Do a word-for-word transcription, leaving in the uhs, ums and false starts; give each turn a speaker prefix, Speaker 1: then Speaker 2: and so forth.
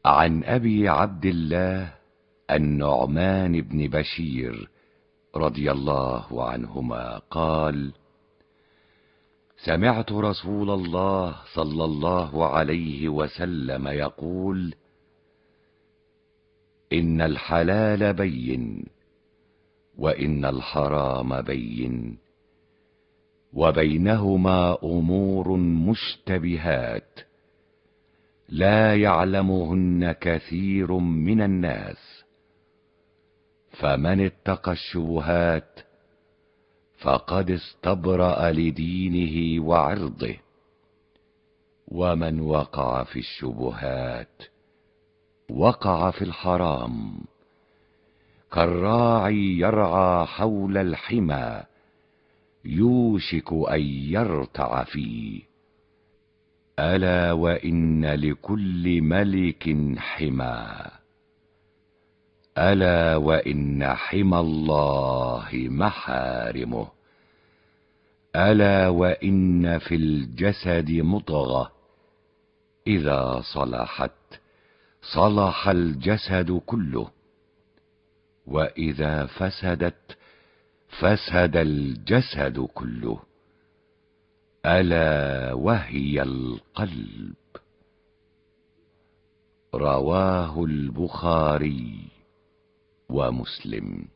Speaker 1: عن أبي عبد الله النعمان بن بشير رضي الله عنهما قال: سمعت رسول الله صلى الله عليه وسلم يقول: إن الحلال بين، وإن الحرام بين، وبينهما أمور مشتبهات لا يعلمهن كثير من الناس، فمن اتقى الشبهات فقد استبرأ لدينه وعرضه، ومن وقع في الشبهات وقع في الحرام، كالراعي يرعى حول الحمى يوشك أن يرتع فيه. ألا وإن لكل ملك حمى، ألا وإن حمى الله محارمه، ألا وإن في الجسد مضغة إذا صلحت صلح الجسد كله، وإذا فسدت فسد الجسد كله، ألا وهي القلب. رواه البخاري ومسلم.